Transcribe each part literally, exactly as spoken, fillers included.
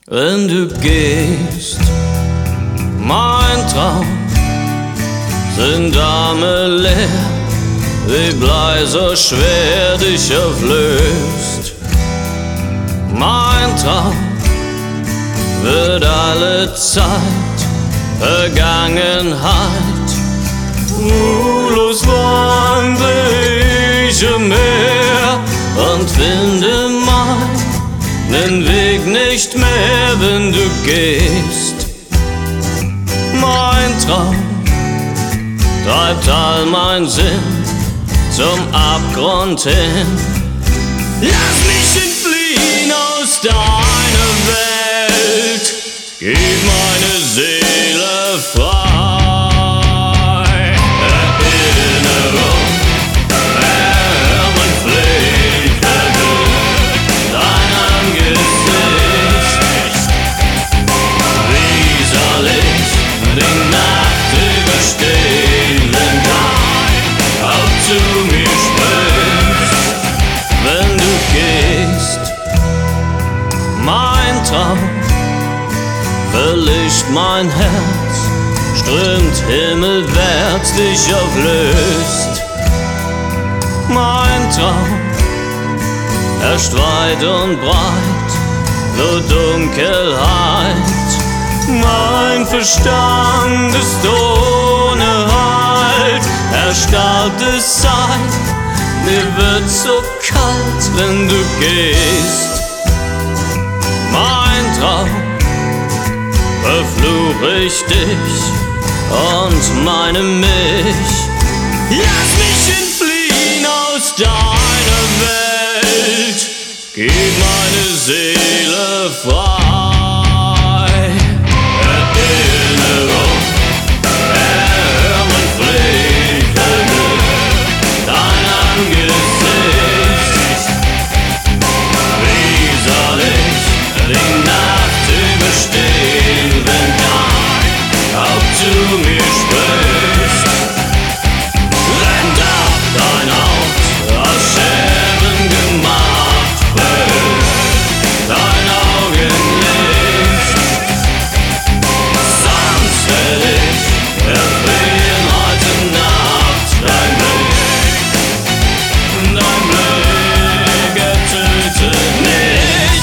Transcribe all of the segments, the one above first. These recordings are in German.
Wenn du gehst, mein Traum, sind Arme leer, wie Blei so schwer dich auflöst. Mein Traum wird alle Zeit Vergangenheit. Ruhelos wandre ich im Meer und finde meinen Weg nicht mehr, wenn du gehst. Mein Traum treibt all mein Sinn zum Abgrund hin. Lass mich entfliehen aus deiner Welt, gib meine Seele frei. Erinnerung, Wärmen fliegt verwirrt dein Angesicht. Wie soll ich die Nacht überstehen, wenn dein Haupt zu mir sprichst? Wenn du gehst, mein Traum verlischt mein Herz, strömt himmelwärts, dich auflöst. Mein Traum herrscht weit und breit, nur Dunkelheit. Mein Verstand ist ohne Halt, erstarrt es sein, mir wird so kalt, wenn du gehst. Mein Traum, verfluch ich dich und meine mich. Lass mich entfliehen aus deiner Welt, gib meine Seele frei. Erinnerung, Wärmen fliegt verwirrt dein Angesicht. Wie soll ich die Nacht überstehen, wenn dein Haupt zu mir spricht? Wenn doch dein Haupt aus Scherben gemacht wird, dein Augenlicht, sonst will ich erfrieren heute Nacht. Dein Blick, dein Blick, er tötet mich.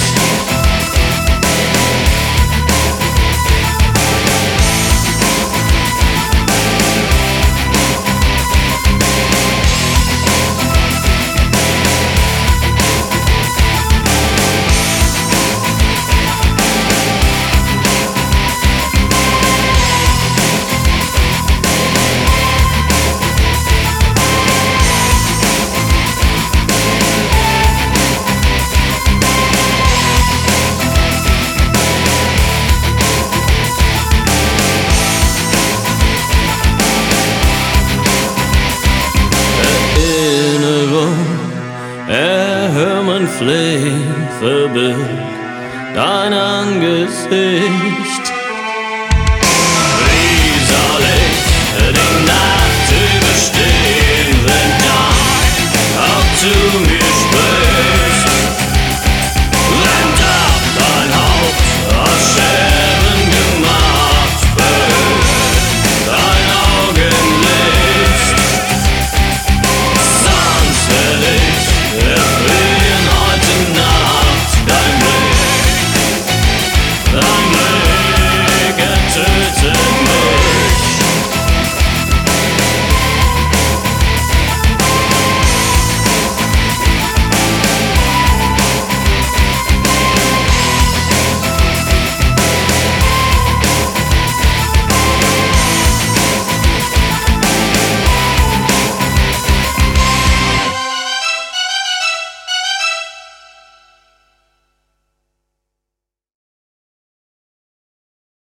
Erhören fliegt verbirgt dein Angesicht.